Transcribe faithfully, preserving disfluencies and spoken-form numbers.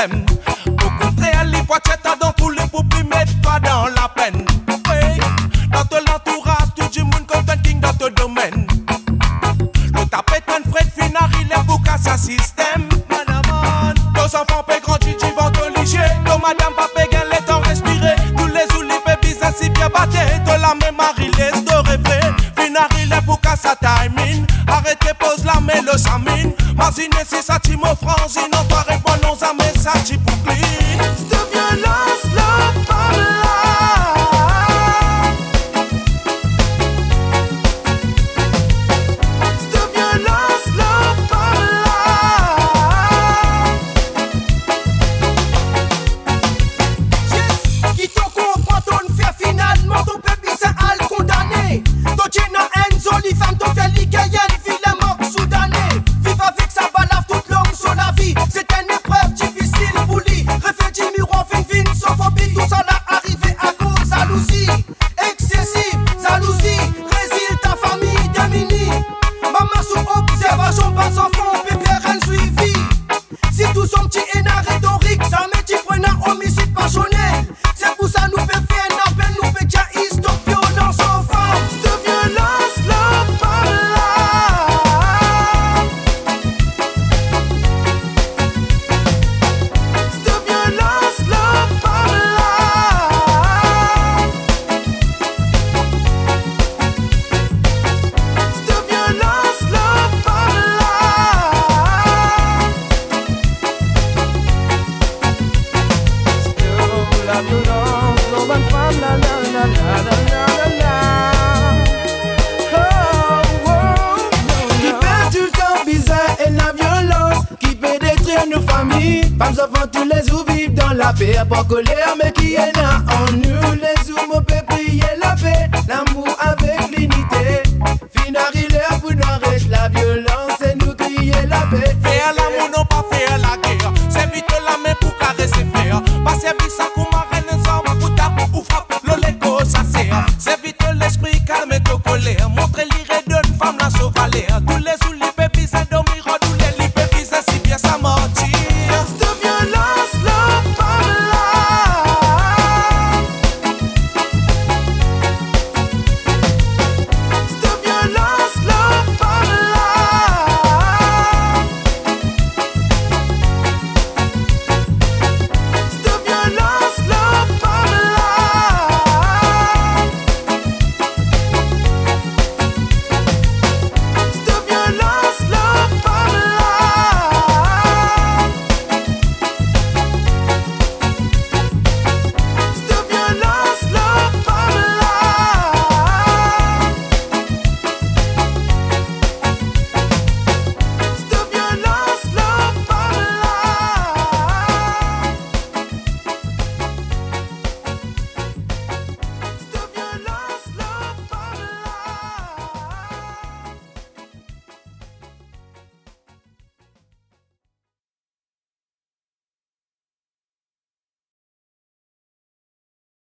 système. Au contraire, les poichettes dans tous les poupées, mets-toi dans la peine. Oui, dans ton entourage, tout du monde comme un king dans ton domaine. Le tapette un frais de finari, les boucas, ça système. Nos enfants paient grandir, tu vas te liger. Ton madame pas payer les temps respirer. Tous les oulipes business si bien batté. De la même Marie laisse de rêver. Finari les boucas, ça timing. Arrêtez, pose la main, le samine. Mazine, c'est ça, tu me franzine. On doit répondre aux amis, ça, tu pour clean. Cette violence, la par là. Cette violence, la par là. Yes, qui t'en comprend, ton fait finalement, ton peuple, c'est à le condamner. Ton tchena, Enzo, les femmes, ton fait l'Ikayen, vilain mort soudanais. Vive avec sa balave toute longue sur la vie. C'est une épreuve difficile pour lui. Réfléchis, miroir, fin, fin, sans phobie. Tout ça l'a arrivé à cause jalousie excessive, jalousie. Résultat famille démunie. Maman sous observation, pas enfant, pépère, un suivi. Si tout son petit énard rhétorique, ça met tu prends un homicide passionnel. C'est pour ça nous fait faire un appel, nous fait déjà histoire, violence enfant. Cette violence là par là. Cette violence là par là. Cette violence là par là. La violence, oh, bonne femme, la la la la la la la. Oh, oh, qui fait tout le temps bizarre et la violence, qui peut détruire nos familles. Femmes enfants tous les jours vivent dans la paix, pas colère, mais qui est là en nous.